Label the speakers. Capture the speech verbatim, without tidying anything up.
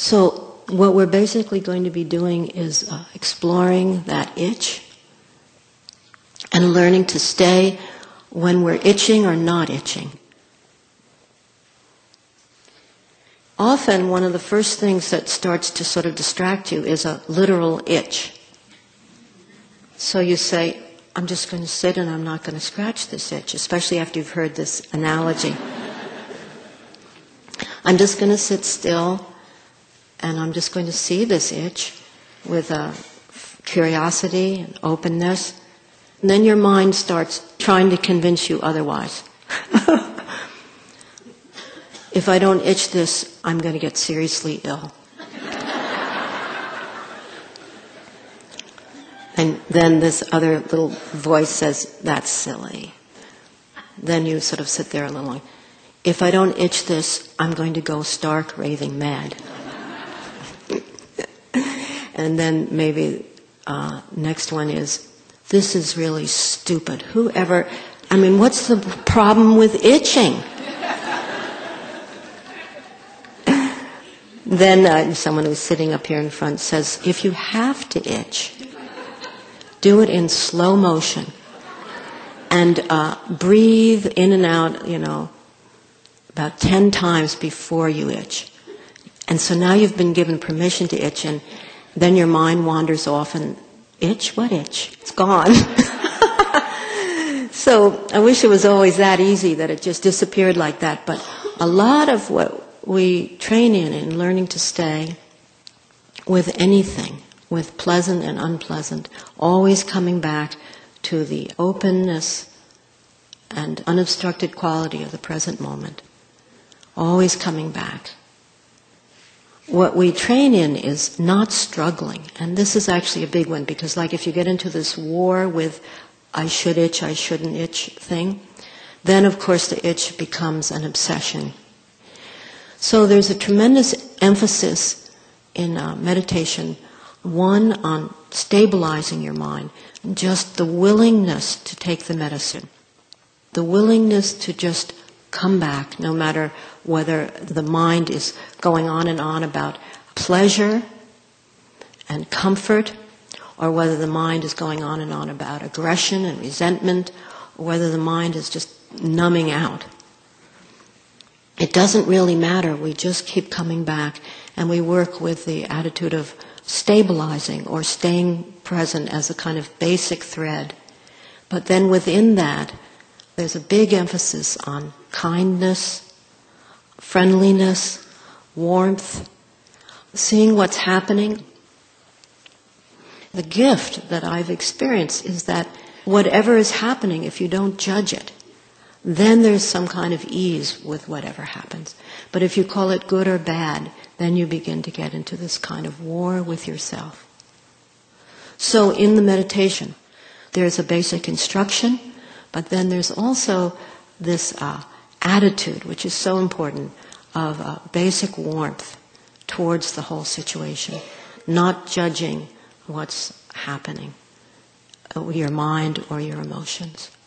Speaker 1: So what we're basically going to be doing is uh, exploring that itch and learning to stay when we're itching or not itching. Often one of the first things that starts to sort of distract you is a literal itch. So you say, I'm just going to sit and I'm not going to scratch this itch, especially after you've heard this analogy. I'm just going to sit still and I'm just going to see this itch with a curiosity and openness. And then your mind starts trying to convince you otherwise. If I don't itch this, I'm going to get seriously ill. And then this other little voice says, that's silly. Then you sort of sit there a little long. If I don't itch this, I'm going to go stark raving mad. And then maybe uh, next one is, this is really stupid. Whoever, I mean, what's the problem with itching? Then uh, someone who's sitting up here in front says, if you have to itch, do it in slow motion and uh, breathe in and out, you know, about ten times before you itch. And so now you've been given permission to itch, and then your mind wanders off and, itch? What itch? It's gone. So I wish it was always that easy, that it just disappeared like that. But a lot of what we train in, in learning to stay with anything, with pleasant and unpleasant, always coming back to the openness and unobstructed quality of the present moment. Always coming back. What we train in is not struggling. And this is actually a big one, because like if you get into this war with I should itch, I shouldn't itch thing, then of course the itch becomes an obsession. So there's a tremendous emphasis in uh, meditation, one on stabilizing your mind, just the willingness to take the medicine, the willingness to just come back, no matter whether the mind is going on and on about pleasure and comfort, or whether the mind is going on and on about aggression and resentment, or whether the mind is just numbing out. It doesn't really matter. We just keep coming back, and we work with the attitude of stabilizing or staying present as a kind of basic thread. But then within that, there's a big emphasis on kindness, friendliness, warmth, seeing what's happening. The gift that I've experienced is that whatever is happening, if you don't judge it, then there's some kind of ease with whatever happens. But if you call it good or bad, then you begin to get into this kind of war with yourself. So in the meditation, there's a basic instruction, but then there's also this uh, attitude, which is so important, of uh, basic warmth towards the whole situation, not judging what's happening, uh, your mind or your emotions.